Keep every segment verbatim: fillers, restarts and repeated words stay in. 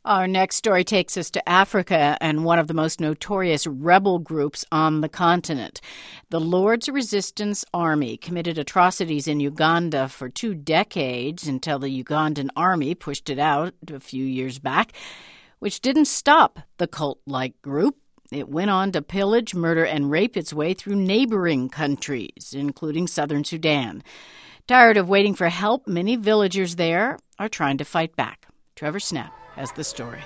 Our next story takes us to Africa and one of the most notorious rebel groups on the continent. The Lord's Resistance Army committed atrocities in Uganda for two decades until the Ugandan army pushed it out a few years back, which didn't stop the cult-like group. It went on to pillage, murder, and rape its way through neighboring countries, including southern Sudan. Tired of waiting for help, many villagers there are trying to fight back. Trevor Snapp has the story.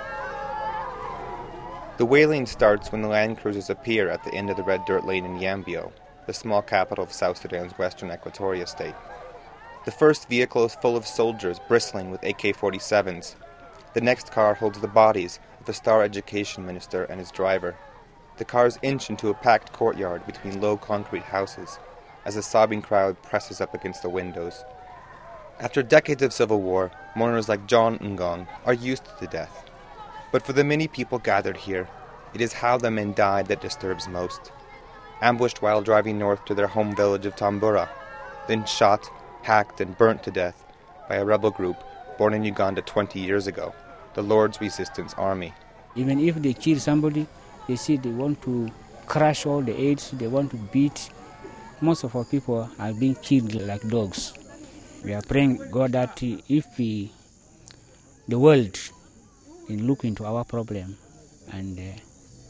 The wailing starts when the land cruisers appear at the end of the red dirt lane in Yambio, the small capital of South Sudan's western Equatoria state. The first vehicle is full of soldiers bristling with A K forty-sevens. The next car holds the bodies of the Star Education Minister and his driver. The cars inch into a packed courtyard between low concrete houses as a sobbing crowd presses up against the windows. After decades of civil war, mourners like John Ngong are used to death. But for the many people gathered here, it is how the men died that disturbs most. Ambushed while driving north to their home village of Tambura, then shot, hacked, and burnt to death by a rebel group born in Uganda twenty years ago, the Lord's Resistance Army. Even if they kill somebody, they say they want to crush all the aids, they want to beat. Most of our people are being killed like dogs. We are praying God that if we, the world can look into our problem and uh,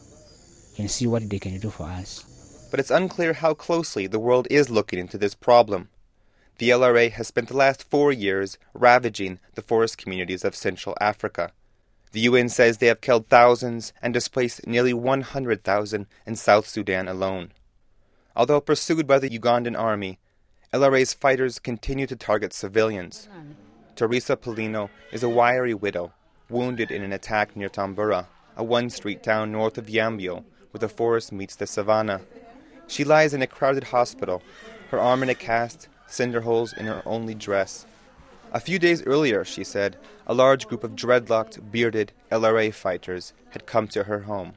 can see what they can do for us. But it's unclear how closely the world is looking into this problem. The L R A has spent the last four years ravaging the forest communities of Central Africa. The U N says they have killed thousands and displaced nearly one hundred thousand in South Sudan alone. Although pursued by the Ugandan army, L R A's fighters continue to target civilians. Teresa Polino is a wiry widow, wounded in an attack near Tambura, a one-street town north of Yambio, where the forest meets the savannah. She lies in a crowded hospital, her arm in a cast, cinder holes in her only dress. A few days earlier, she said, a large group of dreadlocked, bearded L R A fighters had come to her home.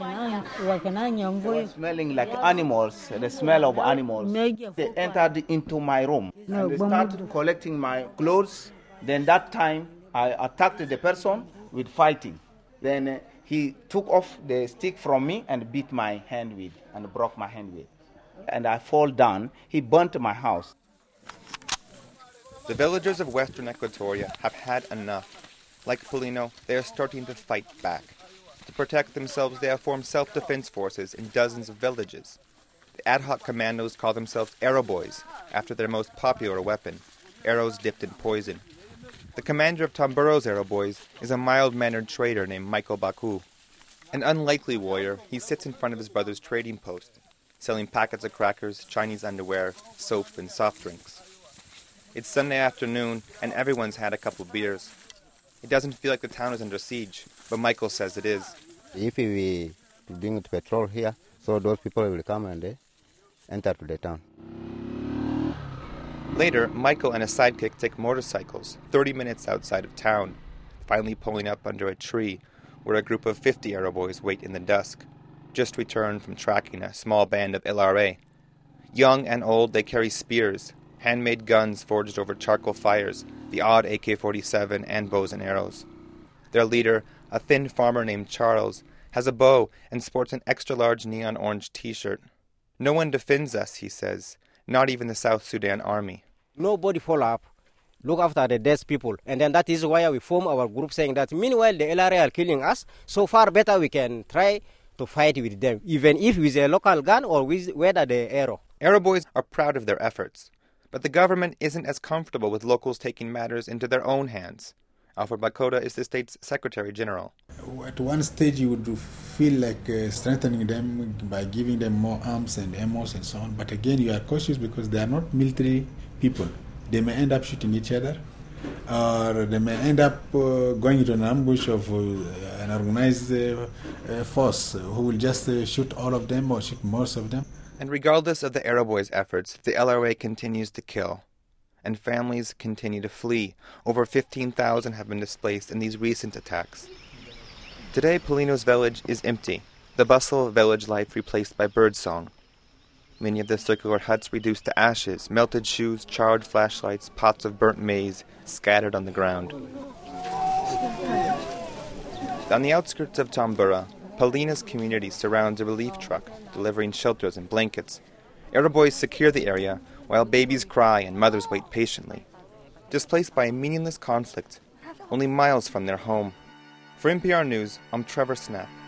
They were smelling like animals, the smell of animals. They entered into my room and they started collecting my clothes. Then that time I attacked the person with fighting. Then uh, he took off the stick from me and beat my hand with and broke my hand with. And I fall down. He burnt my house. The villagers of western Equatoria have had enough. Like Polino, they are starting to fight back. To protect themselves, they have formed self-defense forces in dozens of villages. The ad hoc commandos call themselves Arrow Boys, after their most popular weapon, arrows dipped in poison. The commander of Tamburo's Arrow Boys is a mild-mannered trader named Michael Baku. An unlikely warrior, he sits in front of his brother's trading post, selling packets of crackers, Chinese underwear, soap, and soft drinks. It's Sunday afternoon, and everyone's had a couple beers. It doesn't feel like the town is under siege, but Michael says it is. If we bring the petrol here, so those people will come and they enter to the town. Later, Michael and a sidekick take motorcycles thirty minutes outside of town, finally pulling up under a tree where a group of fifty Arrow Boys wait in the dusk, just returned from tracking a small band of L R A. Young and old, they carry spears, handmade guns forged over charcoal fires, the odd A K forty-seven and bows and arrows. Their leader, a thin farmer named Charles, has a bow and sports an extra-large neon orange T-shirt. No one defends us, he says, not even the South Sudan army. Nobody follow up, look after the dead people. And then that is why we form our group saying that meanwhile the L R A are killing us, so far better we can try to fight with them, even if with a local gun or with whether the arrow. Arrow Boys are proud of their efforts, but the government isn't as comfortable with locals taking matters into their own hands. Alfred Bakota is the state's Secretary General. At one stage you would feel like uh, strengthening them by giving them more arms and ammo and so on, but again you are cautious because they are not military people. They may end up shooting each other, or they may end up uh, going into an ambush of uh, an organized uh, uh, force who will just uh, shoot all of them or shoot most of them. And regardless of the Arrow Boys' efforts, the L R A continues to kill. And families continue to flee. Over fifteen thousand have been displaced in these recent attacks. Today, Polino's village is empty, the bustle of village life replaced by birdsong. Many of the circular huts reduced to ashes, melted shoes, charred flashlights, pots of burnt maize scattered on the ground. On the outskirts of Tambura, Palina's community surrounds a relief truck, delivering shelters and blankets. Arab secure the area, while babies cry and mothers wait patiently, displaced by a meaningless conflict, only miles from their home. For N P R News, I'm Trevor Snapp.